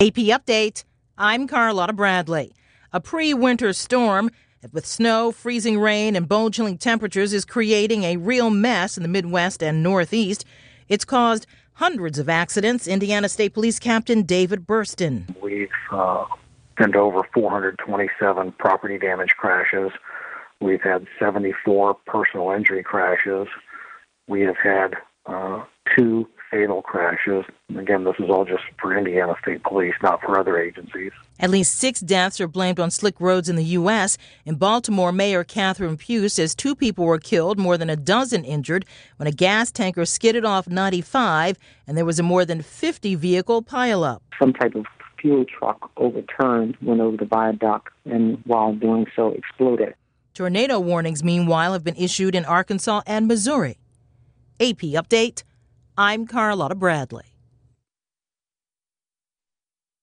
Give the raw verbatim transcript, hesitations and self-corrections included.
A P Update, I'm Carlotta Bradley. A pre-winter storm with snow, freezing rain, and bone-chilling temperatures is creating a real mess in the Midwest and Northeast. It's caused hundreds of accidents. Indiana State Police Captain David Burston. We've uh, been to over four hundred twenty-seven property damage crashes. We've had seventy-four personal injury crashes. We have had uh, two fatal crashes. Again, this is all just for Indiana State Police, not for other agencies. At least six deaths are blamed on slick roads in the U S. In Baltimore, Mayor Catherine Pugh says two people were killed, more than a dozen injured, when a gas tanker skidded off ninety-five and there was a more than fifty vehicle pileup. Some type of fuel truck overturned, went over the viaduct, and while doing so exploded. Tornado warnings, meanwhile, have been issued in Arkansas and Missouri. A P Update, I'm Carlotta Bradley.